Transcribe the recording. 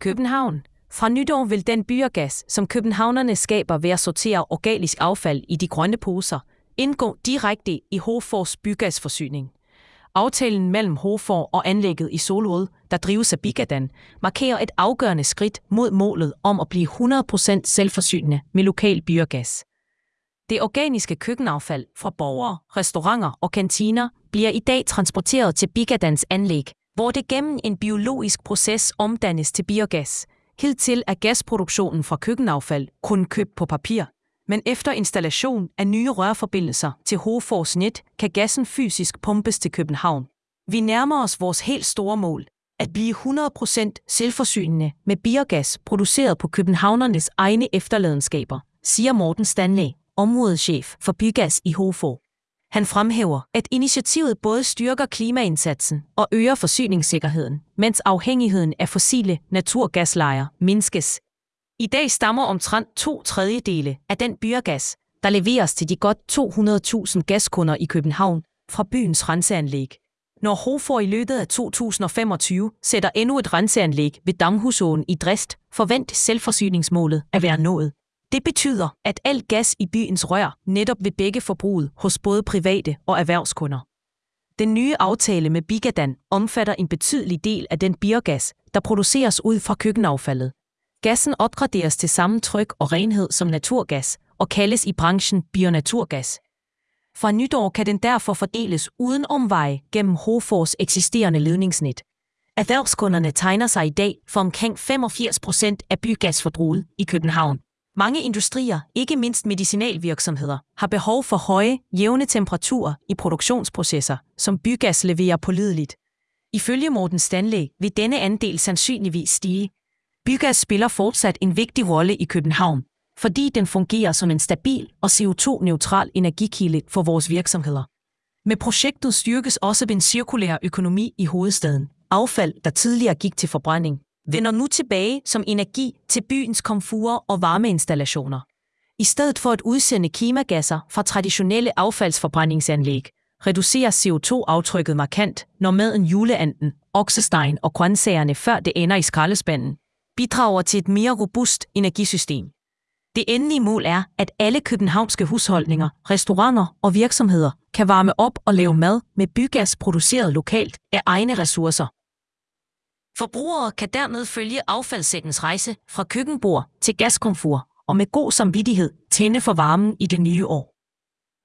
København. Fra nytår vil den biogas, som københavnerne skaber ved at sortere organisk affald i de grønne poser, indgå direkte i Hovfors bygasforsyning. Aftalen mellem Hofor og anlægget i Solrød, der drives af Bigadan, markerer et afgørende skridt mod målet om at blive 100% selvforsynende med lokal biogas. Det organiske køkkenaffald fra borgere, restauranter og kantiner bliver i dag transporteret til Bigadans anlæg, hvor det gennem en biologisk proces omdannes til biogas. Hidtil er gasproduktionen fra køkkenaffald kun købt på papir, men efter installation af nye rørforbindelser til Hovfors net kan gassen fysisk pumpes til København. Vi nærmer os vores helt store mål, at blive 100% selvforsynende med biogas produceret på københavnernes egne efterladenskaber, siger Morten Stanley, områdeschef for bygas i Hofor. Han fremhæver, at initiativet både styrker klimaindsatsen og øger forsyningssikkerheden, mens afhængigheden af fossile naturgaslejer mindskes. I dag stammer omtrent 2/3 af den biogas, der leveres til de godt 200.000 gaskunder i København, fra byens renseanlæg. Når Hofor i løbet af 2025 sætter endnu et renseanlæg ved Damhusåen i drift, forventes selvforsyningsmålet at være nået. Det betyder, at al gas i byens rør netop vil dække forbruget hos både private og erhvervskunder. Den nye aftale med Bigadan omfatter en betydelig del af den biogas, der produceres ud fra køkkenaffaldet. Gassen opgraderes til samme tryk og renhed som naturgas og kaldes i branchen bionaturgas. Fra nytår kan den derfor fordeles uden omveje gennem Hovfors eksisterende ledningsnet. Erhvervskunderne tegner sig i dag for omkring 85% af bygasforbruget i København. Mange industrier, ikke mindst medicinalvirksomheder, har behov for høje, jævne temperaturer i produktionsprocesser, som bygas leverer pålideligt. Ifølge Morten Stanley vil denne andel sandsynligvis stige. Bygas spiller fortsat en vigtig rolle i København, fordi den fungerer som en stabil og CO2-neutral energikilde for vores virksomheder. Med projektet styrkes også den cirkulære økonomi i hovedstaden. Affald, der tidligere gik til forbrænding, vender nu tilbage som energi til byens komfurer og varmeinstallationer. I stedet for at udsende klimagasser fra traditionelle affaldsforbrændingsanlæg, reduceres CO2-aftrykket markant, når maden, juleanden, oksestegen og grøntsagerne, før det ender i skraldespanden, bidrager til et mere robust energisystem. Det endelige mål er, at alle københavnske husholdninger, restauranter og virksomheder kan varme op og lave mad med bygas produceret lokalt af egne ressourcer. Forbrugere kan dermed følge affaldssækkens rejse fra køkkenbord til gaskomfur og med god samvittighed tænde for varmen i det nye år.